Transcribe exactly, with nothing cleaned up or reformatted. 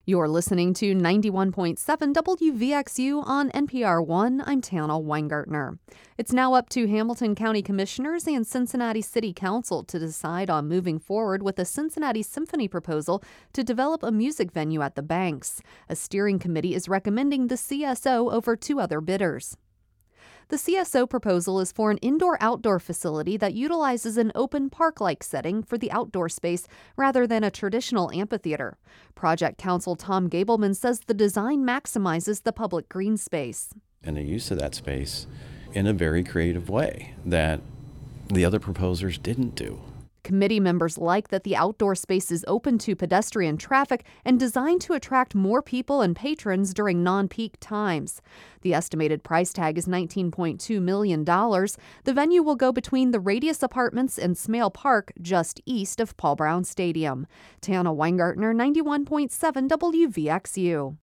You're listening to ninety-one point seven W V X U on N P R one. I'm Tana Weingartner. It's now up to Hamilton County Commissioners and Cincinnati City Council to decide on moving forward with a Cincinnati Symphony proposal to develop a music venue at the Banks. A steering committee is recommending the C S O over two other bidders. The C S O proposal is for an indoor-outdoor facility that utilizes an open park-like setting for the outdoor space rather than a traditional amphitheater. Project Counsel Tom Gableman says the design maximizes the public green space. And the use of that space in a very creative way that the other proposers didn't do. Committee members like that the outdoor space is open to pedestrian traffic and designed to attract more people and patrons during non-peak times. The estimated price tag is nineteen point two million dollars. The venue will go between the Radius Apartments and Smale Park, just east of Paul Brown Stadium. Tana Weingartner, ninety-one point seven W V X U.